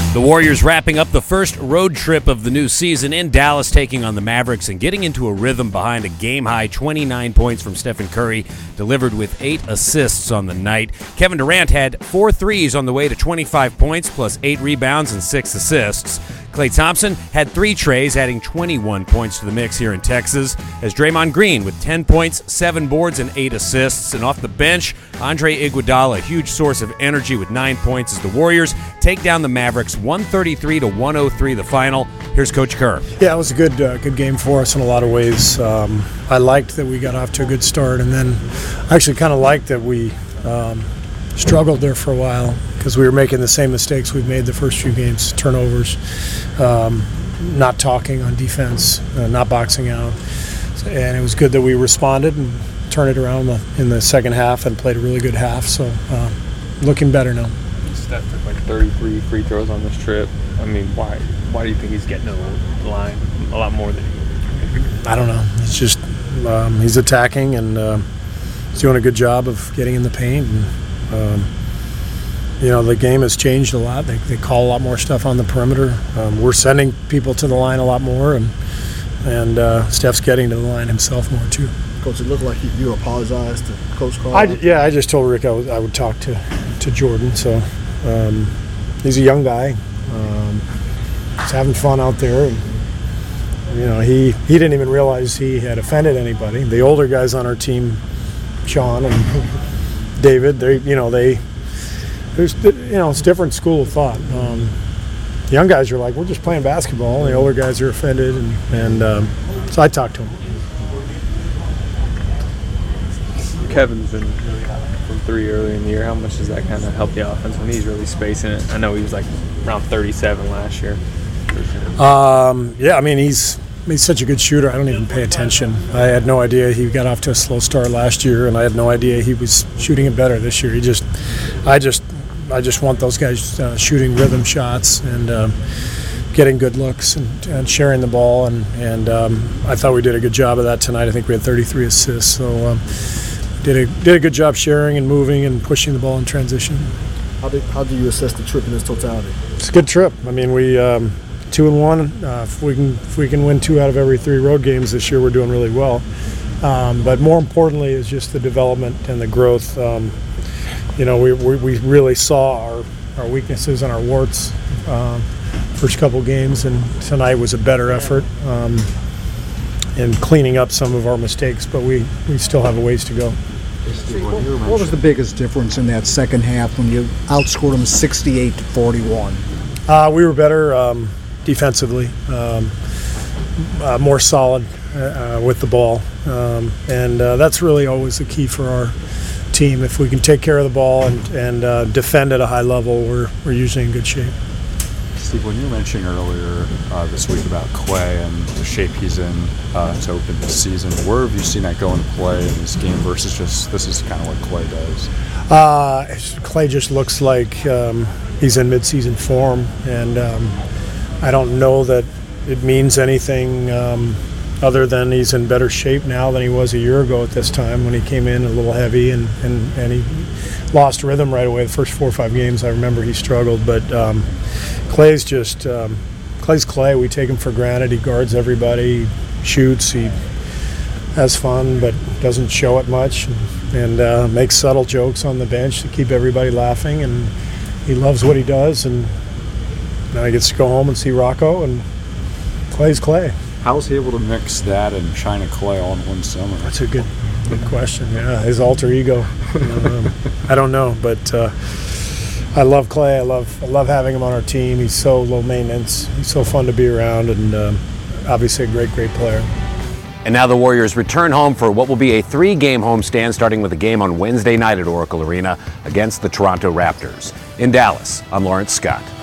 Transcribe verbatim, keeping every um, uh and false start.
The Warriors wrapping up the first road trip of the new season in Dallas, taking on the Mavericks and getting into a rhythm behind a game-high twenty-nine points from Stephen Curry, delivered with eight assists on the night. Kevin Durant had four threes on the way to twenty-five points, plus eight rebounds and six assists. Klay Thompson had three trays, adding twenty-one points to the mix here in Texas, as Draymond Green with ten points, seven boards, and eight assists. And off the bench, Andre Iguodala, a huge source of energy with nine points as the Warriors take down the Mavericks one thirty-three to one oh three the final. Here's Coach Kerr. Yeah, it was a good uh, good game for us in a lot of ways. Um, I liked that we got off to a good start, and then I actually kind of liked that we um, struggled there for a while because we were making the same mistakes we've made the first few games, turnovers, um, not talking on defense, uh, not boxing out. And it was good that we responded and turned it around in the second half and played a really good half. So uh, looking better now. Steph took like thirty-three free throws on this trip. I mean, why why do you think he's getting to the line a lot more than he would? I don't know. It's just um, he's attacking and uh, he's doing a good job of getting in the paint. And, um, you know, the game has changed a lot. They, they call a lot more stuff on the perimeter. Um, we're sending people to the line a lot more, and and uh, Steph's getting to the line himself more too. Coach, it looked like you apologized to Coach Carl. I, yeah, I just told Rick I would, I would talk to, to Jordan. So um, he's a young guy. Um, he's having fun out there. And, you know, he, he didn't even realize he had offended anybody. The older guys on our team, Sean and David, they, you know, they, there's, you know, it's a different school of thought. Um, the young guys are like, we're just playing basketball. And the older guys are offended. And, and um, so I talked to him. Kevin's been really hot from three early in the year. How much does that kind of help the offense when he's really spacing it? I know he was like around thirty-seven last year. Um, yeah, I mean, he's he's such a good shooter. I don't even pay attention. I had no idea he got off to a slow start last year, and I had no idea he was shooting it better this year. He just, I just, I just want those guys uh, shooting rhythm shots and um, getting good looks and, and sharing the ball. And and um, I thought we did a good job of that tonight. I think we had thirty-three assists. So. Um, Did a did a good job sharing and moving and pushing the ball in transition. How do how do you assess the trip in its totality? It's a good trip. I mean, we um, two and one. Uh, if we can if we can win two out of every three road games this year, we're doing really well. Um, but more importantly is just the development and the growth. Um, you know, we, we we really saw our our weaknesses and our warts um, first couple games, and tonight was a better effort. Um, in cleaning up some of our mistakes, but we, we still have a ways to go. What was the biggest difference in that second half when you outscored them sixty-eight to forty-one? Uh, we were better um, defensively, um, uh, more solid uh, with the ball, um, and uh, that's really always the key for our team. If we can take care of the ball and, and uh, defend at a high level, we're, we're usually in good shape. Steve, when you were mentioning earlier uh, this week about Klay and the shape he's in uh, to open the season, where have you seen that go into play in this game versus just this is kind of what Klay does? Uh, Klay just looks like um, he's in midseason form, and um, I don't know that it means anything um, other than he's in better shape now than he was a year ago at this time when he came in a little heavy and, and, and he lost rhythm right away. The first four or five games, I remember he struggled, but um, Klay's just um, Klay's Klay. We take him for granted. He guards everybody, shoots, he has fun, but doesn't show it much, and, and uh, makes subtle jokes on the bench to keep everybody laughing. And he loves what he does. And now he gets to go home and see Rocco. And Klay's Klay. How was he able to mix that and China Klay all in one summer? That's a good, good question. Yeah, his alter ego. um, I don't know, but. Uh, I love Klay. I love I love having him on our team. He's so low maintenance. He's so fun to be around, and um, obviously a great, great player. And now the Warriors return home for what will be a three-game homestand, starting with a game on Wednesday night at Oracle Arena against the Toronto Raptors. In Dallas, I'm Lawrence Scott.